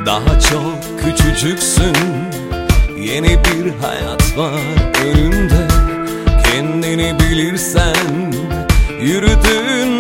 Daha çok küçücüksün, yeni bir hayat var önünde. Kendini bilirsen yürüdüğün